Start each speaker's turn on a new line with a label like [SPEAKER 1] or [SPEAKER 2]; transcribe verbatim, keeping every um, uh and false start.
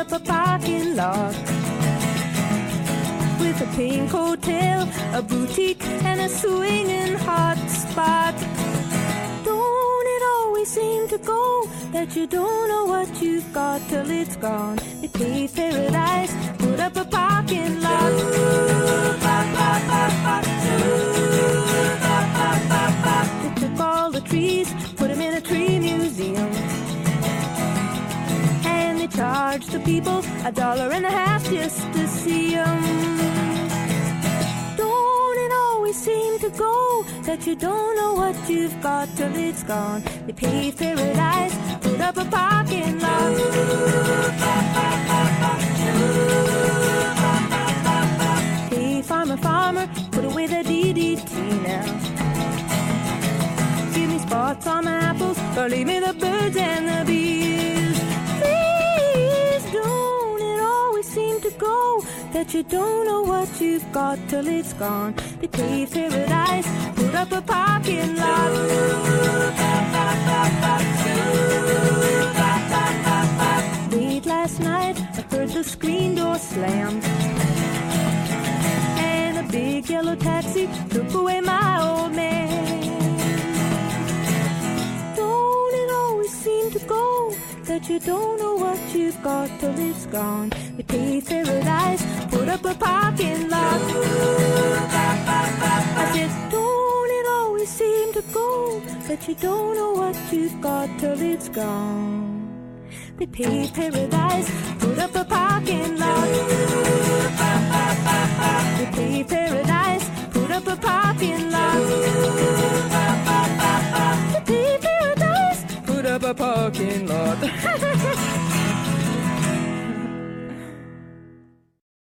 [SPEAKER 1] up a parking lot with a pink hotel, a boutique, and a swinging hot spot. Don't it always seem to go that you don't know what you've got till it's gone? They paved paradise, put up a parking lot. They took all the trees, put them in a tree museum, and they charged the people a dollar and a half just to see them. Don't it always seem to go that you don't know what you've got till it's gone? They paved paradise, put up a parking lot. Hey, farmer, farmer, put away the D D T now. Give me spots on my apples, or leave me the birds and the bees. Please, don't it always seem to go that you don't know what you've got till it's gone? They paved paradise, put up a parking lot. Late last night, I heard the screen door slam, and a big yellow taxi took away my old man. Don't it always seem to go that you don't know what you've got till it's gone? They paved paradise, put up a parking lot. I said, don't it always seem to go that you don't know what you've got till it's gone? They paved paradise, put up a parking lot. They paved paradise, put up a parking lot. They paved paradise, put up a parking lot.